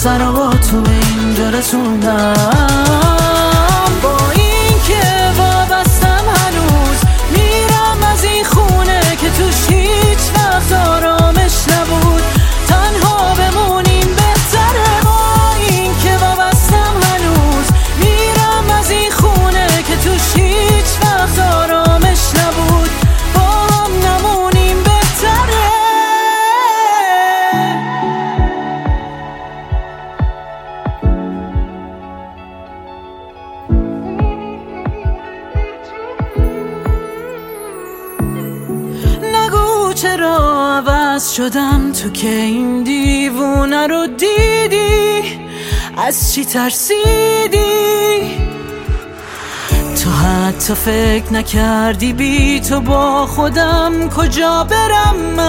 سر و با تو به اینجا رسوندم. با این که وابستم هنوز میرم از این خونه که توش هیچ وقت آرامش نبود. تنها بمونیم بهتره. با این که وابستم هنوز میرم از این خونه که توش هیچ وقت آرامش نبود. با هم نمونیم بهتره. نگو چرا عوض شدم تو که این دیوونه رو دیدی. از چی ترسیدی؟ تو حتی فکر نکردی بی تو با خودم کجا برم.